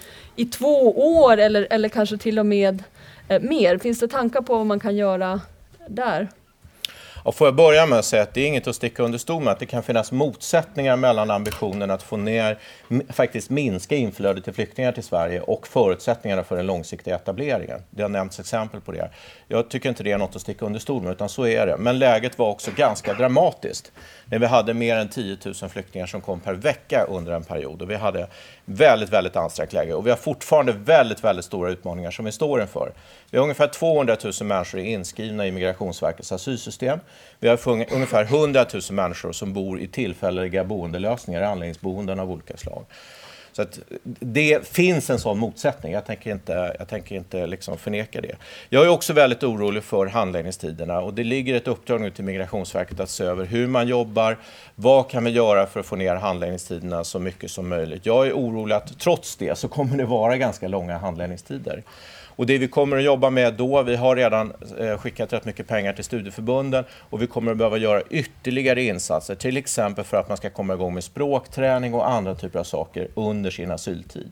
2 år eller kanske till och med mer. Finns det tankar på vad man kan göra där? Och får jag börja med att säga att det är inget att sticka under stol med att det kan finnas motsättningar mellan ambitionen att få ner, faktiskt minska inflödet till flyktingar till Sverige och förutsättningarna för den långsiktiga etableringen. Det har nämnts exempel på det. Jag tycker inte det är något att sticka under stol med utan så är det. Men läget var också ganska dramatiskt när vi hade mer än 10 000 flyktingar som kom per vecka under en period och vi hade väldigt, väldigt ansträngt läge och vi har fortfarande väldigt, väldigt stora utmaningar som vi står inför. Vi har ungefär 200 000 människor inskrivna i Migrationsverkets asylsystem. Vi har ungefär 100 000 människor som bor i tillfälliga boendelösningar, anläggningsboenden av olika slag. Så att det finns en sån motsättning. Jag tänker inte liksom förneka det. Jag är också väldigt orolig för handläggningstiderna och det ligger ett uppdrag nu till Migrationsverket att se över hur man jobbar. Vad kan vi göra för att få ner handläggningstiderna så mycket som möjligt? Jag är orolig att trots det så kommer det vara ganska långa handläggningstider. Och det vi kommer att jobba med då, vi har redan skickat rätt mycket pengar till studieförbunden och vi kommer att behöva göra ytterligare insatser, till exempel för att man ska komma igång med språkträning och andra typer av saker under sin asyltid.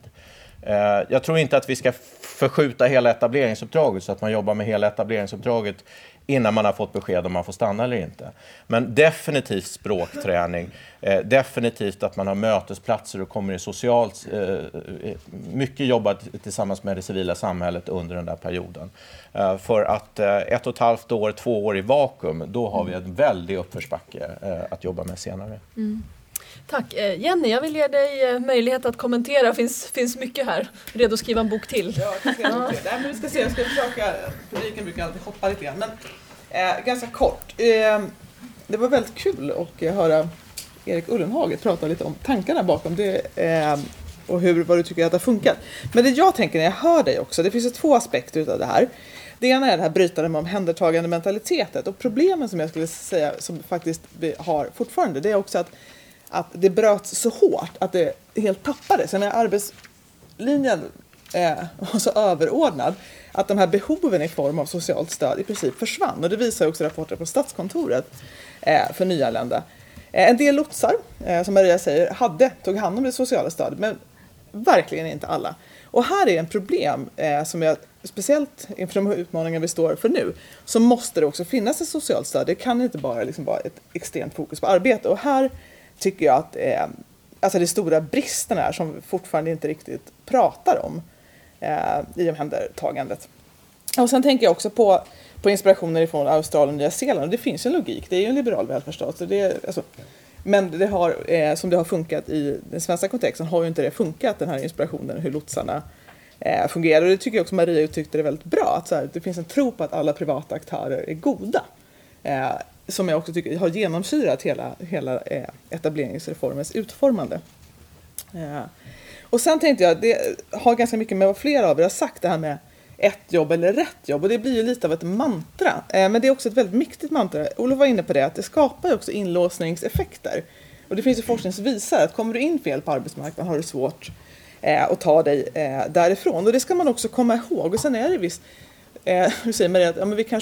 Jag tror inte att vi ska förskjuta hela etableringsuppdraget så att man jobbar med hela etableringsuppdraget innan man har fått besked om man får stanna eller inte. Men definitivt språkträning, definitivt att man har mötesplatser och kommer i socialt, mycket jobbat tillsammans med det civila samhället under den där perioden. För att 1,5 år, 2 år i vakuum, då har vi en väldig uppförsbacke att jobba med senare. Tack. Jenny, jag vill ge dig möjlighet att kommentera. Finns mycket här. Redo att skriva en bok till. Ja, jag ska skriva en bok till. Nej, men vi ska se, jag ska försöka. Publiken brukar alltid hoppa lite grann. Men ganska kort. Det var väldigt kul att höra Erik Ullenhag prata lite om tankarna bakom det och vad du tycker att det har funkat. Men det jag tänker när jag hör dig också, det finns ju 2 aspekter av det här. Det ena är det här brytande med omhändertagande mentaliteten. Och problemen som jag skulle säga som faktiskt vi har fortfarande, det är också att det bröts så hårt att det helt tappades. När arbetslinjen var så överordnad att de här behoven i form av socialt stöd i princip försvann. Och det visar också rapporter från Statskontoret för nyanlända. En del lotsar, som Maria säger, tog hand om det sociala stödet, men verkligen inte alla. Och här är en problem som jag, speciellt inför de utmaningar vi står för nu, så måste det också finnas ett socialt stöd. Det kan inte bara vara ett extremt fokus på arbete. Och här tycker jag att alltså det stora bristen är som vi fortfarande inte riktigt pratar om i omhändertagandet. Och sen tänker jag också på inspirationer från Australien och Nya Zeeland. Och det finns en logik, det är ju en liberal välfärdsstat. Så men det har, som det har funkat i den svenska kontexten har ju inte det funkat, den här inspirationen, hur lotsarna fungerar. Och det tycker jag också Maria uttryckte det väldigt bra. Att så här, det finns en tro på att alla privata aktörer är goda. Som jag också tycker har genomsyrat hela etableringsreformens utformande. Och sen tänkte jag, det har ganska mycket med vad flera av er har sagt, det här med ett jobb eller rätt jobb. Och det blir ju lite av ett mantra. Men det är också ett väldigt viktigt mantra. Olof var inne på det, att det skapar ju också inlåsningseffekter. Och det finns ju forskning som visar att kommer du in fel på arbetsmarknaden har du svårt att ta dig därifrån. Och det ska man också komma ihåg. Och sen är det visst, hur säger man det, att ja, men vi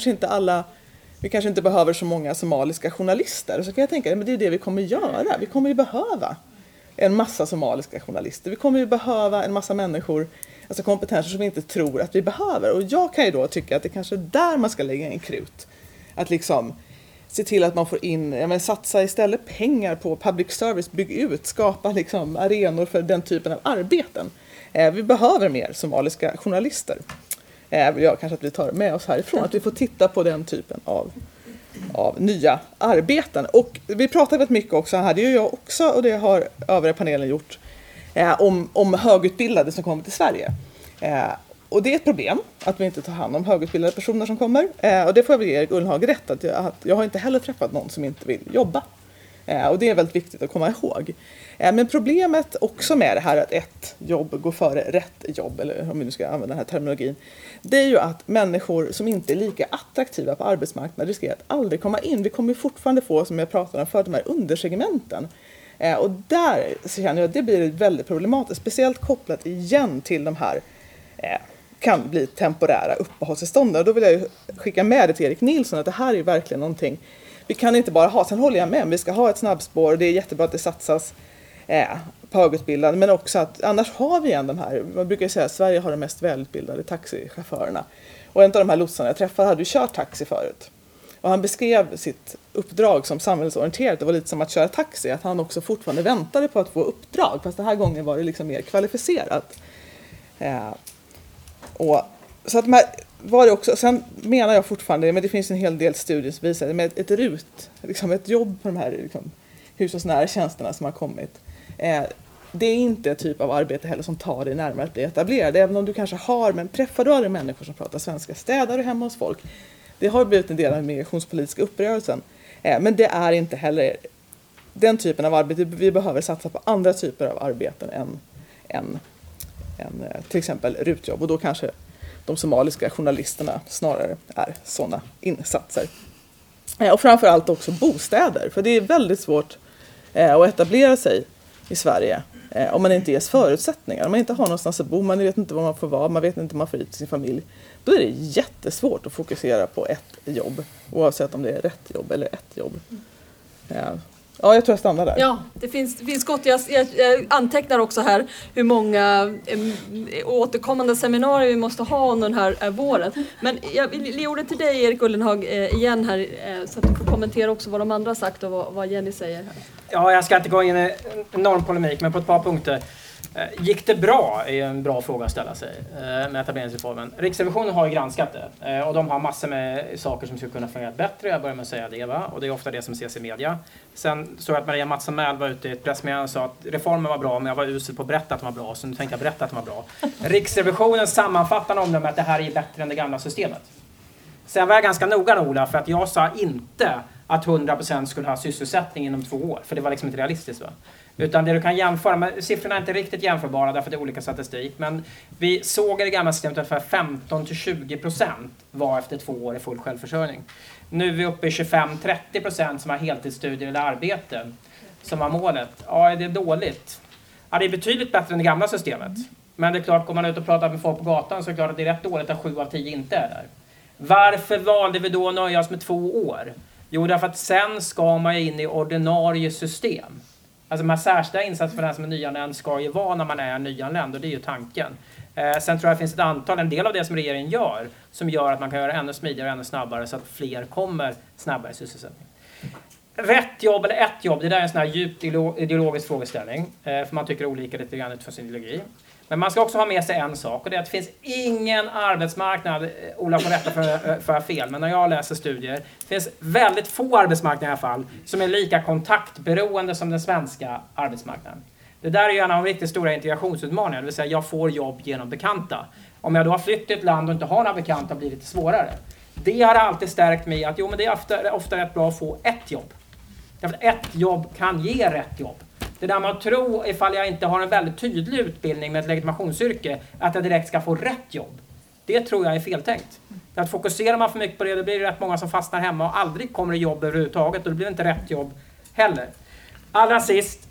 kanske inte behöver så många somaliska journalister. Så kan jag tänka, men det är det vi kommer göra. Vi kommer ju behöva en massa somaliska journalister. Vi kommer ju behöva en massa människor, alltså kompetenser som vi inte tror att vi behöver. Och jag kan ju då tycka att det kanske är där man ska lägga in krut. Att liksom se till att man får in, satsa istället pengar på public service, bygga ut, skapa liksom arenor för den typen av arbeten. Vi behöver mer somaliska journalister. Kanske att vi tar med oss härifrån, att vi får titta på den typen av nya arbeten. Och vi pratar väldigt mycket också här, det gör jag också och det har övriga panelen gjort, om högutbildade som kommer till Sverige. Och det är ett problem att vi inte tar hand om högutbildade personer som kommer. Och det får jag väl ge Erik Ullenhag rätt, att jag har inte heller träffat någon som inte vill jobba. Och det är väldigt viktigt att komma ihåg. Men problemet också med det här att ett jobb går före rätt jobb, eller om vi nu ska använda den här terminologin, det är ju att människor som inte är lika attraktiva på arbetsmarknaden riskerar att aldrig komma in. Vi kommer fortfarande få, som jag pratade om för, de här undersegmenten. Och där känner jag att det blir väldigt problematiskt, speciellt kopplat igen till de här kan bli temporära uppehållstillstånd. Och då vill jag ju skicka med det till Erik Nilsson att det här är verkligen någonting vi kan inte bara ha. Sen håller jag med, vi ska ha ett snabbspår, det är jättebra att det satsas på högutbildade, men också att annars har vi igen de här, man brukar säga att Sverige har de mest välutbildade taxichaufförerna. Och en av de här lotsarna jag träffade hade ju kört taxi förut. Och han beskrev sitt uppdrag som samhällsorienterat. Det var lite som att köra taxi, att han också fortfarande väntade på att få uppdrag, fast den här gången var det liksom mer kvalificerat. Och så att var det också, sen menar jag fortfarande, men det finns en hel del studier som visar med ett RUT, liksom ett jobb på de här liksom, hushållsnära tjänsterna som har kommit. Det är inte ett typ av arbete heller som tar dig närmare att bli etablerad, även om du kanske har, men träffar du aldrig människor som pratar svenska, städar du hemma hos folk. Det har blivit en del av den migrationspolitiska upprörelsen, men det är inte heller den typen av arbete. Vi behöver satsa på andra typer av arbeten än till exempel RUT-jobb, och då kanske de somaliska journalisterna snarare är sådana insatser. Och framförallt också bostäder, för det är väldigt svårt att etablera sig i Sverige om man inte ges förutsättningar. Om man inte har någonstans att bo, man vet inte vad man får vara, man vet inte om man får ut sin familj. Då är det jättesvårt att fokusera på ett jobb, oavsett om det är rätt jobb eller ett jobb. Ja, jag tror jag stannar där. Ja, det finns gott. Jag antecknar också här hur många återkommande seminarier vi måste ha under den här våren. Men jag vill ge ordet till dig, Erik Ullenhag, igen här, så att du får kommentera också vad de andra har sagt och vad Jenny säger här. Ja, jag ska inte gå in i en enorm polemik, men på ett par punkter. Gick det bra är en bra fråga att ställa sig med etableringsreformen. Riksrevisionen har ju granskat det och de har massor med saker som skulle kunna fungera bättre. Jag börjar med att säga det, va? Och det är ofta det som ses i media. Sen såg jag att Maria Mattsson-Mähl var ute i ett pressmeddelande och sa att reformen var bra, men jag var usel på att berätta att den var bra, så nu tänkte jag berätta att den var bra. Riksrevisionen sammanfattar om att det här är bättre än det gamla systemet. Sen var jag ganska noga, Ola, för att jag sa inte att 100% skulle ha sysselsättning inom 2 år, för det var liksom inte realistiskt, va? Utan det du kan jämföra med, siffrorna är inte riktigt jämförbara därför det är olika statistik, men vi såg i det gamla systemet att ungefär 15-20% var efter 2 år i full självförsörjning. Nu är vi uppe i 25-30% som har heltidsstudier eller arbete som var målet. Ja, är det dåligt? Ja, det är betydligt bättre än det gamla systemet. Men det är klart, går man ut och pratar med folk på gatan så är det klart att det är rätt dåligt att 7 av 10 inte är där. Varför valde vi då att nöja oss med 2 år? Jo, därför att sen ska man in i ordinarie system. Alltså de här särskilda insatser för den som är nyanländ ska ju vara när man är nyanländ, och det är ju tanken. Sen tror jag det finns en del av det som regeringen gör som gör att man kan göra ännu smidigare och ännu snabbare så att fler kommer snabbare i sysselsättning. Rätt jobb eller ett jobb, det där är en sån här djupt ideologisk frågeställning. För man tycker olika lite grann utifrån sin ideologi. Men man ska också ha med sig en sak, och det är att det finns ingen arbetsmarknad, Ola får rätta för fel, men när jag läser studier, det finns väldigt få arbetsmarknader i alla fall som är lika kontaktberoende som den svenska arbetsmarknaden. Det där är ju en av de riktigt stora integrationsutmaningarna, det vill säga jag får jobb genom bekanta. Om jag då har flyttat till ett land och inte har några bekanta blir det lite svårare. Det har alltid stärkt mig att det är ofta rätt bra att få ett jobb. Därför att ett jobb kan ge rätt jobb. Det där man tror, ifall jag inte har en väldigt tydlig utbildning med ett legitimationsyrke, att jag direkt ska få rätt jobb. Det tror jag är feltänkt. Att fokuserar man för mycket på det, då blir det rätt många som fastnar hemma och aldrig kommer i jobb överhuvudtaget, och det blir inte rätt jobb heller. Allra sist,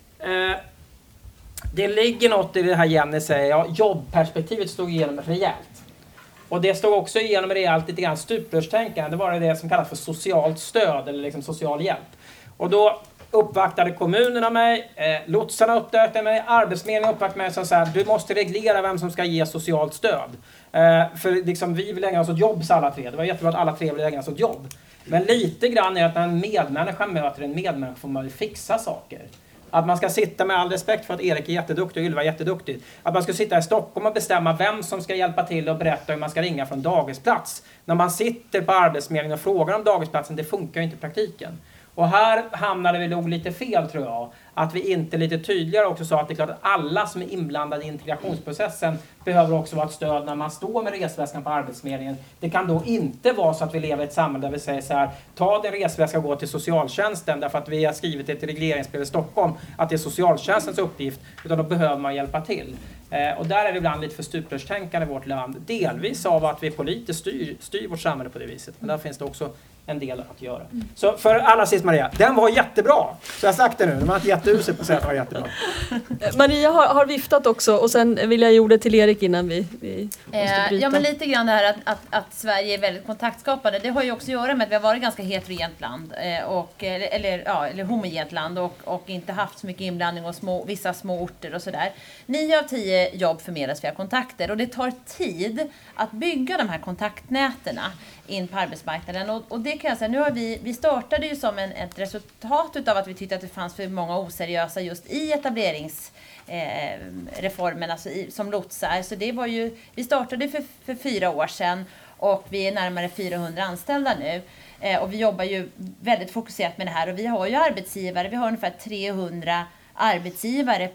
det ligger något i det här Jenny säger, ja, jobbperspektivet stod igenom rejält. Och det stod också igenom rejält lite grann stuprörstänkande, det var det som kallas för socialt stöd eller liksom social hjälp. Och då uppvaktade kommunerna mig, lotsarna uppvaktade mig, arbetsförmedlingen uppvaktade mig och sa att du måste reglera vem som ska ge socialt stöd. För liksom, vi vill ägna oss åt jobb alla tre. Det var jättebra att alla tre vill ägna sig åt jobb. Men lite grann är att när en medmänniska möter en medmänniska får man ju fixa saker. Att man ska sitta, med all respekt för att Erik är jätteduktig och Ylva är jätteduktig, att man ska sitta i Stockholm och bestämma vem som ska hjälpa till och berätta hur man ska ringa från dagisplats. När man sitter på arbetsförmedlingen och frågar om dagisplatsen, det funkar ju inte i praktiken. Och här hamnade vi nog lite fel, tror jag. Att vi inte lite tydligare också sa att det är klart att alla som är inblandade i integrationsprocessen behöver också vara ett stöd när man står med resväskan på arbetsförmedlingen. Det kan då inte vara så att vi lever i ett samhälle där vi säger så här: ta din resväska och gå till socialtjänsten därför att vi har skrivit ett regleringsbrev i Stockholm att det är socialtjänstens uppgift, utan då behöver man hjälpa till. Och där är det ibland lite för stuprörstänkande i vårt land. Delvis av att vi politiskt styr vårt samhälle på det viset. Men där finns det också en del att göra. Så för alla sist, Maria, den var jättebra. Så jag har sagt det nu, man är inte jätteusel på att säga att den var jättebra. Maria har viftat också, och sen vill jag ge ordet till Erik innan vi måste bryta. Ja, men lite grann det här att Sverige är väldigt kontaktskapande. Det har ju också att göra med att vi har varit ganska heterogent land eller homogent land och inte haft så mycket inblandning och vissa små orter och sådär. 9 av 10 jobb förmedlas via kontakter, och det tar tid att bygga de här kontaktnäterna in på arbetsmarknaden. Och det kan jag säga, nu har vi startade ju som ett resultat utav att vi tyckte att det fanns för många oseriösa just i etableringsreformen, alltså som lotsar. Så det var ju, vi startade för 4 år sedan och vi är närmare 400 anställda nu. Och vi jobbar ju väldigt fokuserat med det här, och vi har ju arbetsgivare, vi har ungefär 300 arbetsgivare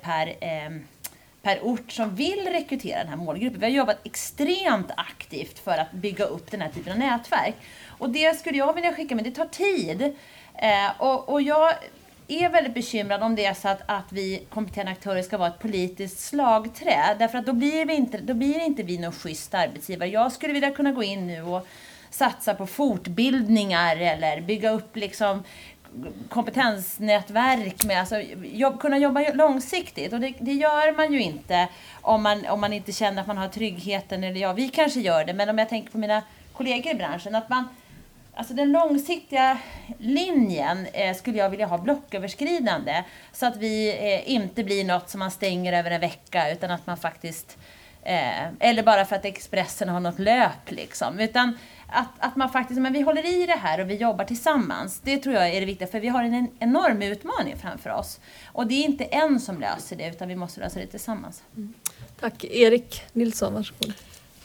per ort som vill rekrytera den här målgruppen. Vi har jobbat extremt aktivt för att bygga upp den här typen av nätverk. Och det skulle jag vilja skicka med, det tar tid. Och jag är väldigt bekymrad om det är så att vi kompetenta aktörer ska vara ett politiskt slagträ. Därför att då blir inte vi någon schysst arbetsgivare. Jag skulle vilja kunna gå in nu och satsa på fortbildningar eller bygga upp liksom kompetensnätverk med, alltså kunna jobba långsiktigt, och det gör man ju inte om man inte känner att man har tryggheten, eller vi kanske gör det, men om jag tänker på mina kollegor i branschen, att Alltså den långsiktiga linjen skulle jag vilja ha blocköverskridande. Så att vi inte blir något som man stänger över en vecka, utan att man faktiskt... eller bara för att Expressen har något löp liksom. Utan att man faktiskt, men vi håller i det här och vi jobbar tillsammans. Det tror jag är det viktiga, för vi har en enorm utmaning framför oss. Och det är inte en som löser det, utan vi måste lösa det tillsammans. Tack. Erik Nilsson, varsågod.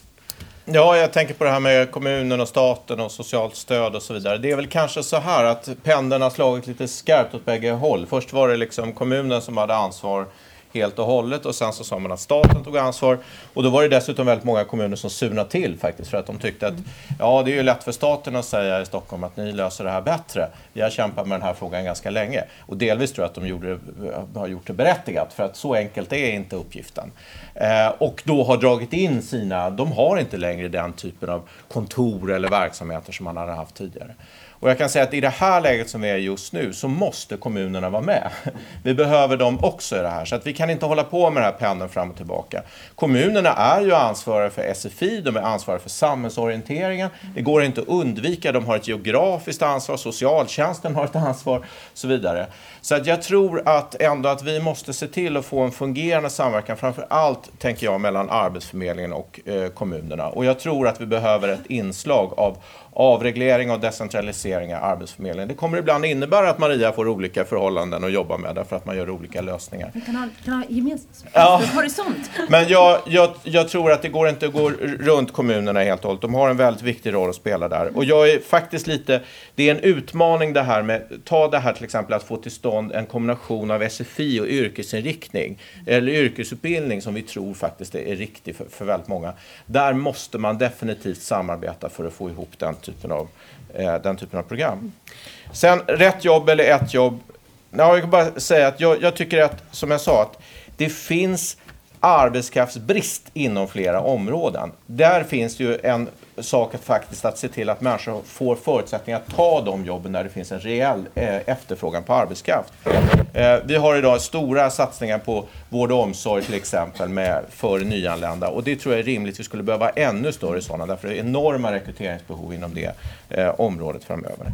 Ja, jag tänker på det här med kommunen och staten och socialt stöd och så vidare. Det är väl kanske så här att pendeln har slagit lite skarpt åt bägge håll. Först var det liksom kommunen som hade ansvar helt och hållet, och sen så sa man att staten tog ansvar, och då var det dessutom väldigt många kommuner som surnade till faktiskt, för att de tyckte att ja, det är ju lätt för staten att säga i Stockholm att ni löser det här bättre. Vi har kämpat med den här frågan ganska länge, och delvis tror jag att de har gjort det berättigat, för att så enkelt är inte uppgiften. Och då har dragit in de har inte längre den typen av kontor eller verksamheter som man hade haft tidigare. Och jag kan säga att i det här läget som vi är just nu så måste kommunerna vara med. Vi behöver dem också i det här. Så att vi kan inte hålla på med den här pendeln fram och tillbaka. Kommunerna är ju ansvariga för SFI, de är ansvariga för samhällsorienteringen. Det går inte att undvika, de har ett geografiskt ansvar, socialtjänsten har ett ansvar och så vidare. Så att jag tror att vi måste se till att få en fungerande samverkan, framför allt tänker jag mellan Arbetsförmedlingen och kommunerna. Och jag tror att vi behöver ett inslag av avreglering och decentralisering av Arbetsförmedlingen. Det kommer ibland innebära att Maria får olika förhållanden att jobba med, därför att man gör olika lösningar. Vi kan ha gemensam horisont. Men jag tror att det går inte att gå runt kommunerna helt och hållet. De har en väldigt viktig roll att spela där. Och jag är faktiskt det är en utmaning det här med, ta det här till exempel att få till stånd en kombination av SFI och yrkesinriktning, eller yrkesutbildning som vi tror faktiskt är riktig för väldigt många. Där måste man definitivt samarbeta för att få ihop den typen av program. Sen rätt jobb eller ett jobb. Jag kan bara säga att jag tycker att, som jag sa, att det finns arbetskraftsbrist inom flera områden. Där finns ju en sak att se till att människor får förutsättningar att ta de jobben där det finns en reell efterfrågan på arbetskraft. Vi har idag stora satsningar på vård och omsorg till exempel för nyanlända, och det tror jag är rimligt. Vi skulle behöva ännu större sådana, därför det är enorma rekryteringsbehov inom det området framöver.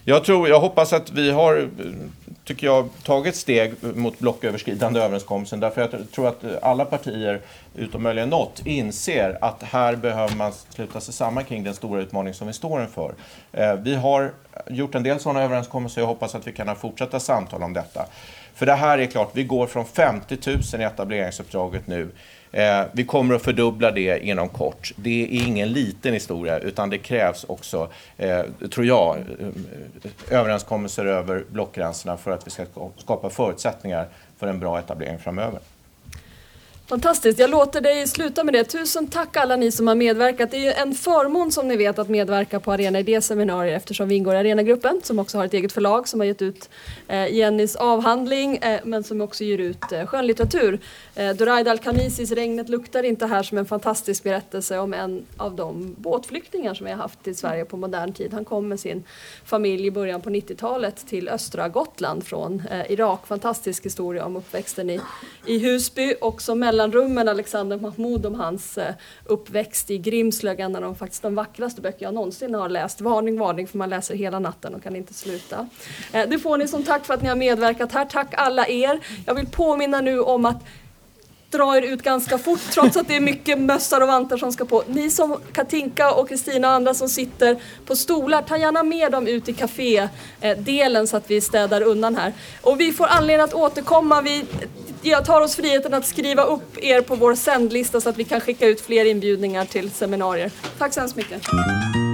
Jag hoppas att vi har, tycker jag, tagit steg mot blocköverskridande överenskommelsen, därför jag tror att alla partier, utom möjligen något, inser att här behöver man sluta sig samman kring den stora utmaning som vi står inför. Vi har gjort en del sådana överenskommelser, jag hoppas att vi kan fortsätta samtal om detta. För det här är klart, vi går från 50 000 i etableringsuppdraget nu. Vi kommer att fördubbla det inom kort. Det är ingen liten historia, utan det krävs också, tror jag, överenskommelser över blockgränserna för att vi ska skapa förutsättningar för en bra etablering framöver. Fantastiskt, jag låter dig sluta med det. Tusen tack alla ni som har medverkat. Det är ju en förmån som ni vet att medverka på Arena Idé-seminarier, eftersom vi ingår i Arena-gruppen som också har ett eget förlag som har gett ut Jennys avhandling men som också ger ut skönlitteratur. Doraid Al-Khamisis Regnet luktar inte här, som en fantastisk berättelse om en av de båtflyktingar som vi har haft i Sverige på modern tid. Han kom med sin familj i början på 90-talet till östra Gotland från Irak. Fantastisk historia om uppväxten i Husby, och som mellanrummen Alexander Mahmoud om hans uppväxt i Grimslög, en av de vackraste böcker jag någonsin har läst. Varning, varning, för man läser hela natten och kan inte sluta. Det får ni som tack för att ni har medverkat här. Tack alla er. Jag vill påminna nu om att dra er ut ganska fort, trots att det är mycket mössar och vantar som ska på. Ni som Katinka och Kristina och andra som sitter på stolar, ta gärna med dem ut i kafédelen så att vi städar undan här. Och vi får anledning att återkomma. Jag tar oss friheten att skriva upp er på vår sändlista så att vi kan skicka ut fler inbjudningar till seminarier. Tack så hemskt mycket.